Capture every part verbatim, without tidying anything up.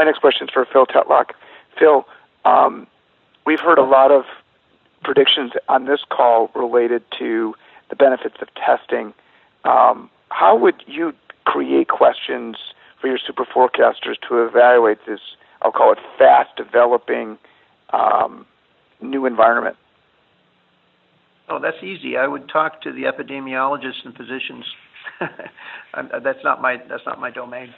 my next question is for Phil Tetlock. Phil, um, we've heard a lot of predictions on this call related to the benefits of testing. Um, how would you create questions for your super forecasters to evaluate this, I'll call it fast developing um, new environment? Oh, that's easy. I would talk to the epidemiologists and physicians. that's not my that's not my domain.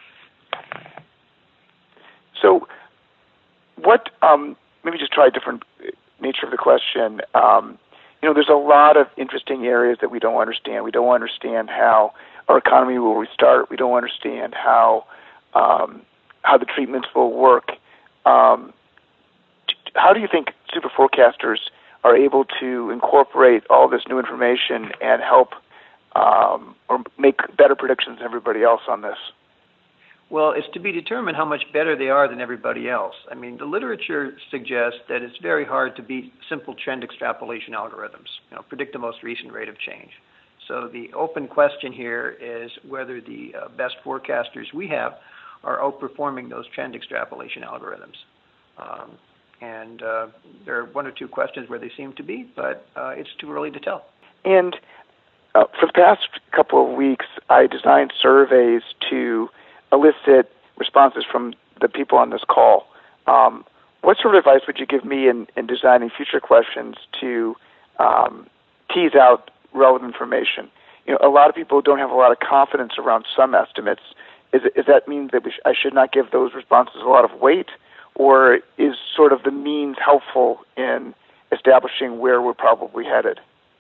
So, what? Um, maybe just try a different nature of the question. Um, you know, there's a lot of interesting areas that we don't understand. We don't understand how our economy will restart. We don't understand how um, how the treatments will work. Um, how do you think super forecasters are able to incorporate all this new information and help um, or make better predictions than everybody else on this? Well, it's to be determined how much better they are than everybody else. I mean, the literature suggests that it's very hard to beat simple trend extrapolation algorithms, you know, predict the most recent rate of change. So the open question here is whether the uh, best forecasters we have are outperforming those trend extrapolation algorithms. Um, and uh, there are one or two questions where they seem to be, but uh, it's too early to tell. And uh, for the past couple of weeks, I designed surveys to elicit responses from the people on this call. Um, what sort of advice would you give me in, in designing future questions to um, tease out relevant information? You know, a lot of people don't have a lot of confidence around some estimates. Is, it, does that mean that we sh- I should not give those responses a lot of weight, or is sort of the means helpful in establishing where we're probably headed?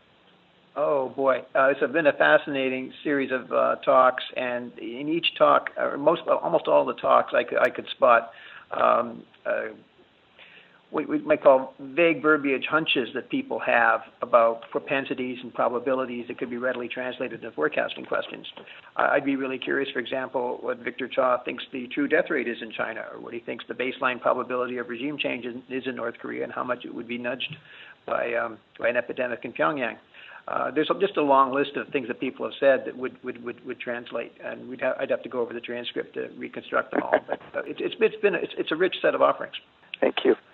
Oh boy, uh, it's been a fascinating series of uh, talks, and in each talk, or most, almost all the talks, I could, I could spot um, uh, what we might call vague verbiage hunches that people have about propensities and probabilities that could be readily translated into forecasting questions. Uh, I'd be really curious, for example, what Victor Cha thinks the true death rate is in China, or what he thinks the baseline probability of regime change is in North Korea, and how much it would be nudged by, um, by an epidemic in Pyongyang. Uh, there's just a long list of things that people have said that would would, would, would translate, and we'd ha- I'd have to go over the transcript to reconstruct them all. But uh, it, it's it's been it's, it's a rich set of offerings. Thank you.